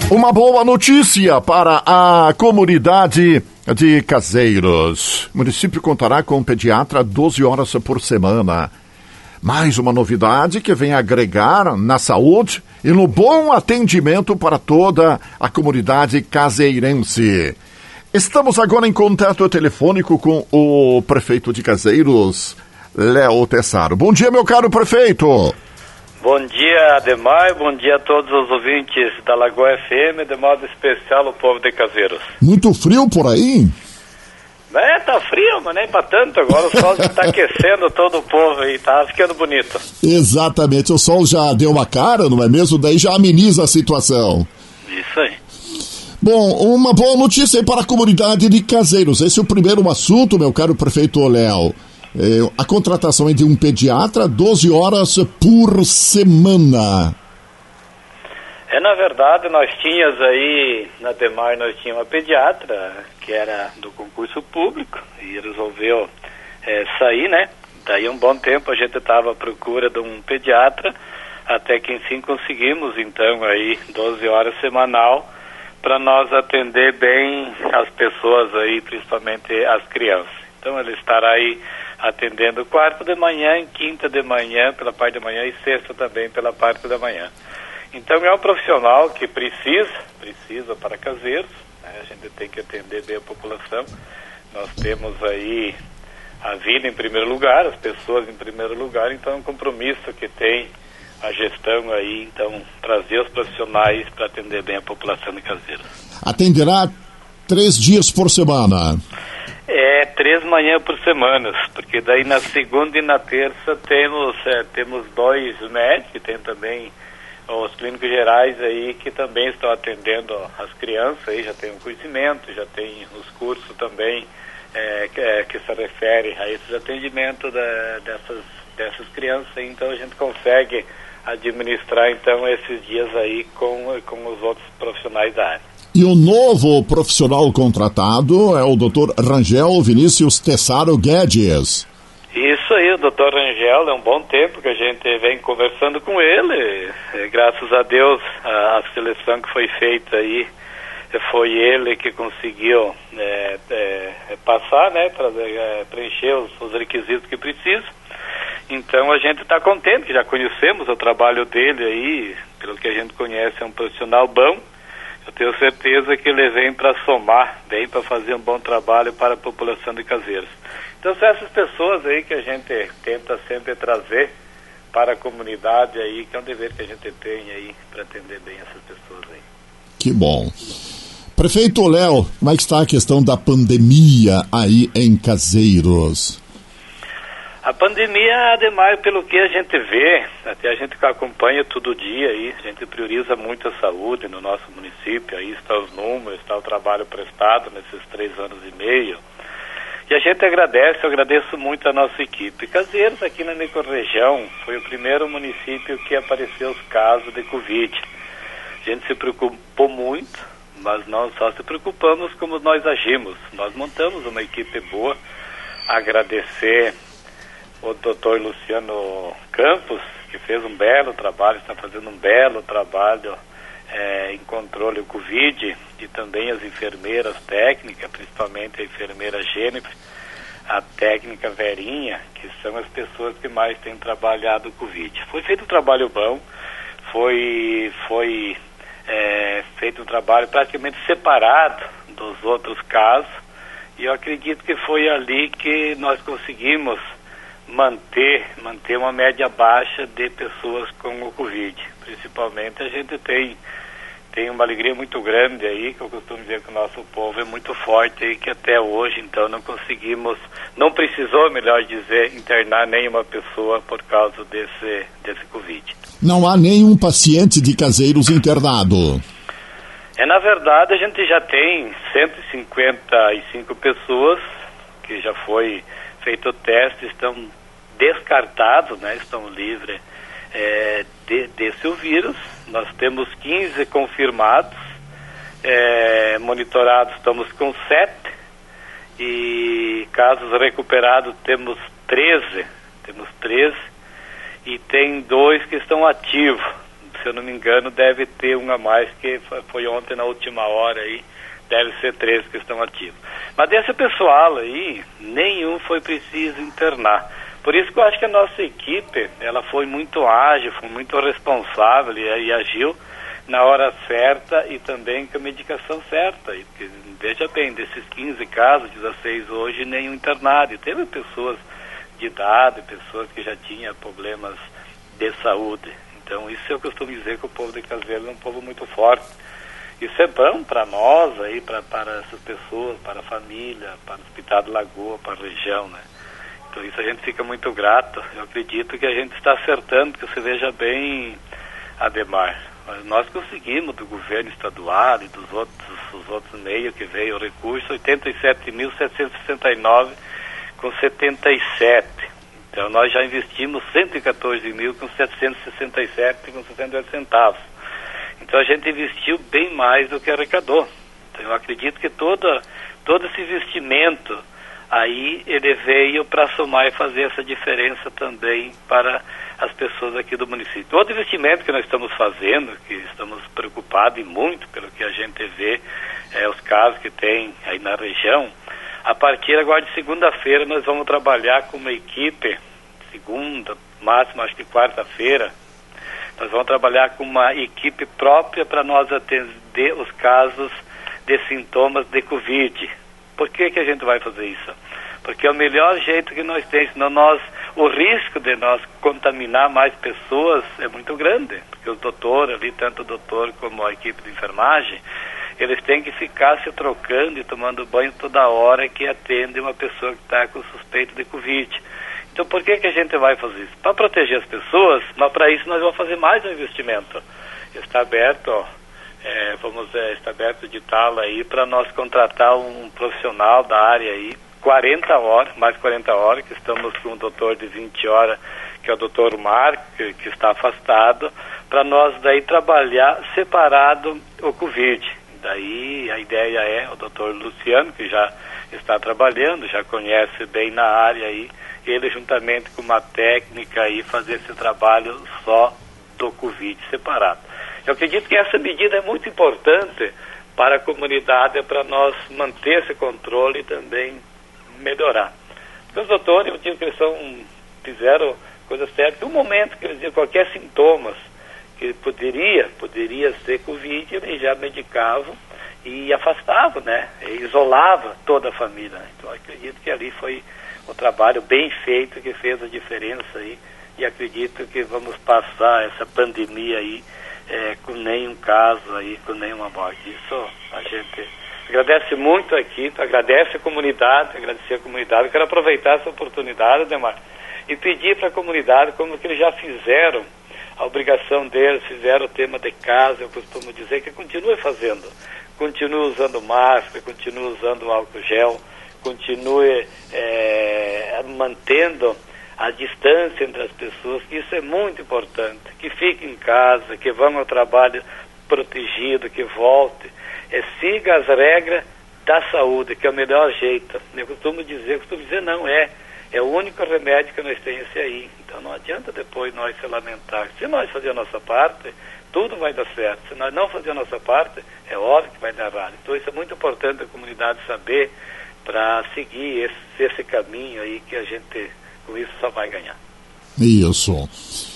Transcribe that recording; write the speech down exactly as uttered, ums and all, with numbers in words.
Uma boa notícia para a comunidade de Caseiros. O município contará com um pediatra doze horas por semana. Mais uma novidade que vem agregar na saúde e no bom atendimento para toda a comunidade caseirense. Estamos agora em contato telefônico com o prefeito de Caseiros, Léo Tessaro. Bom dia, meu caro prefeito. Bom dia, Ademar, bom dia a todos os ouvintes da Lagoa F M, de modo especial o povo de Caseiros. Muito frio por aí? É, tá frio, mas nem pra tanto. Agora o sol já tá aquecendo todo o povo aí, tá ficando bonito. Exatamente, o sol já deu uma cara, não é mesmo? Daí já ameniza a situação. Isso aí. Bom, uma boa notícia aí para a comunidade de Caseiros. Esse é o primeiro assunto, meu caro prefeito Léo. É, a contratação é de um pediatra, doze horas por semana. É, na verdade, nós tínhamos aí, na Demar, nós tínhamos uma pediatra, que era do concurso público, e resolveu é, sair, né? Daí um bom tempo a gente estava à procura de um pediatra, até que enfim conseguimos, então, aí, doze horas semanal, para nós atender bem as pessoas aí, principalmente as crianças. Então, ele estará aí atendendo quarta de manhã, quinta de manhã, pela parte da manhã, e sexta também pela parte da manhã. Então é um profissional que precisa, precisa para Caseiros, né? A gente tem que atender bem a população. Nós temos aí a vida em primeiro lugar, as pessoas em primeiro lugar, então é um compromisso que tem a gestão aí, então trazer os profissionais para atender bem a população de Caseiros. Atenderá três dias por semana. É, três manhãs por semana, porque daí na segunda e na terça temos, é, temos dois médicos, tem também os clínicos gerais aí que também estão atendendo as crianças, aí já tem um conhecimento, já tem os cursos também é, que, é, que se refere a esses atendimentos da, dessas, dessas crianças, aí, então a gente consegue administrar então esses dias aí com, com os outros profissionais da área. E o novo profissional contratado é o doutor Rangel Vinícius Tessaro Guedes. Isso aí, o doutor Rangel, é um bom tempo que a gente vem conversando com ele. E, graças a Deus, a, a seleção que foi feita aí, foi ele que conseguiu é, é, passar, né, para é, preencher os, os requisitos que precisa. Então a gente está contente, já conhecemos o trabalho dele aí, pelo que a gente conhece, é um profissional bom. Eu tenho certeza que ele vem para somar, vem para fazer um bom trabalho para a população de Caseiros. Então são essas pessoas aí que a gente tenta sempre trazer para a comunidade aí, que é um dever que a gente tem aí para atender bem essas pessoas aí. Que bom. Prefeito Léo, como é que está a questão da pandemia aí em Caseiros? A pandemia, Ademar, pelo que a gente vê, até a gente que acompanha todo dia aí, a gente prioriza muito a saúde no nosso município, aí está os números, está o trabalho prestado nesses três anos e meio. E a gente agradece, eu agradeço muito a nossa equipe. Caseiros, aqui na microrregião, foi o primeiro município que apareceu os casos de Covid. A gente se preocupou muito, mas não só se preocupamos como nós agimos. Nós montamos uma equipe boa, agradecer o doutor Luciano Campos, que fez um belo trabalho, está fazendo um belo trabalho é, em controle do Covid, e também as enfermeiras técnicas, principalmente a enfermeira Jennifer, a técnica Verinha, que são as pessoas que mais têm trabalhado o Covid. Foi feito um trabalho bom, foi, foi é, feito um trabalho praticamente separado dos outros casos, e eu acredito que foi ali que nós conseguimos manter, manter uma média baixa de pessoas com o Covid. Principalmente a gente tem, tem uma alegria muito grande aí, que eu costumo dizer que o nosso povo é muito forte aí, que até hoje, então, não conseguimos, não precisou, melhor dizer, internar nenhuma pessoa por causa desse, desse Covid. Não há nenhum paciente de Caseiros internado? É, na verdade, a gente já tem cento e cinquenta e cinco pessoas que já foi feito o teste, estão descartados, né, estão livres é, de, desse vírus. Nós temos quinze confirmados, é, monitorados estamos com sete, e casos recuperados temos treze, temos treze, e tem dois que estão ativos, se eu não me engano, deve ter um a mais, que foi ontem na última hora aí, deve ser três que estão ativos. Mas desse pessoal aí, nenhum foi preciso internar. Por isso que eu acho que a nossa equipe, ela foi muito ágil, foi muito responsável e, e agiu na hora certa e também com a medicação certa. E, porque, veja bem, desses quinze casos, dezesseis hoje, nenhum internado. E teve pessoas de idade, pessoas que já tinham problemas de saúde. Então, isso eu costumo dizer que o povo de Caseiros é um povo muito forte. Isso é bom para nós, aí, pra, para essas pessoas, para a família, para o Hospital de Lagoa, para a região, né? Então, isso a gente fica muito grato. Eu acredito que a gente está acertando, que você veja bem, Ademar. Nós conseguimos do governo estadual e dos outros, dos outros meios que veio o recurso, oitenta e sete mil setecentos e sessenta e nove com setenta e sete. Então nós já investimos cento e quatorze mil com setecentos e sessenta e sete com sessenta e oito centavos. Então a gente investiu bem mais do que arrecadou. Então eu acredito que toda, todo esse investimento aí ele veio para somar e fazer essa diferença também para as pessoas aqui do município. Outro investimento que nós estamos fazendo, que estamos preocupados e muito pelo que a gente vê, é os casos que tem aí na região. A partir agora de segunda-feira nós vamos trabalhar com uma equipe, segunda, máximo acho que quarta-feira, nós vamos trabalhar com uma equipe própria para nós atender os casos de sintomas de Covid. Por que que a gente vai fazer isso? Porque é o melhor jeito que nós temos, senão nós, o risco de nós contaminar mais pessoas é muito grande, porque os doutores ali, tanto o doutor como a equipe de enfermagem, eles têm que ficar se trocando e tomando banho toda hora que atende uma pessoa que está com suspeito de Covid. Então por que que a gente vai fazer isso? Para proteger as pessoas, mas para isso nós vamos fazer mais um investimento. Está aberto, ó, é, vamos, é, está aberto de tal aí para nós contratar um profissional da área aí, quarenta horas, mais quarenta horas, que estamos com um doutor de vinte horas, que é o doutor Marco, que, que está afastado, para nós daí trabalhar separado o Covid. Daí a ideia é o doutor Luciano, que já está trabalhando, já conhece bem na área aí, ele juntamente com uma técnica aí fazer esse trabalho só do Covid separado. Eu acredito que essa medida é muito importante para a comunidade, para nós manter esse controle e também melhorar. Porque os doutores, eu digo que eles são, fizeram coisas certas. No momento que eles diziam qualquer sintomas que poderia, poderia ser Covid, eles já medicavam e afastavam, né? E isolavam toda a família. Então, eu acredito que ali foi um trabalho bem feito que fez a diferença aí. E acredito que vamos passar essa pandemia aí é, com nenhum caso aí, com nenhuma morte. Isso a gente agradece muito aqui, agradece a comunidade, agradecer a comunidade. Eu quero aproveitar essa oportunidade, Ademar, e pedir para a comunidade, como que eles já fizeram, a obrigação deles, fizeram o tema de casa, eu costumo dizer que continue fazendo. Continue usando máscara, continue usando álcool gel, continue é, mantendo a distância entre as pessoas, que isso é muito importante. Que fique em casa, que vão ao trabalho protegido, que volte. É, siga as regras da saúde, que é o melhor jeito. Eu costumo dizer, eu costumo dizer não, é. É o único remédio que nós temos esse aí. Então não adianta depois nós se lamentar. Se nós fazer a nossa parte, tudo vai dar certo. Se nós não fazer a nossa parte, é óbvio que vai dar errado. Então isso é muito importante a comunidade saber para seguir esse, esse caminho aí que a gente, com isso, só vai ganhar. Isso.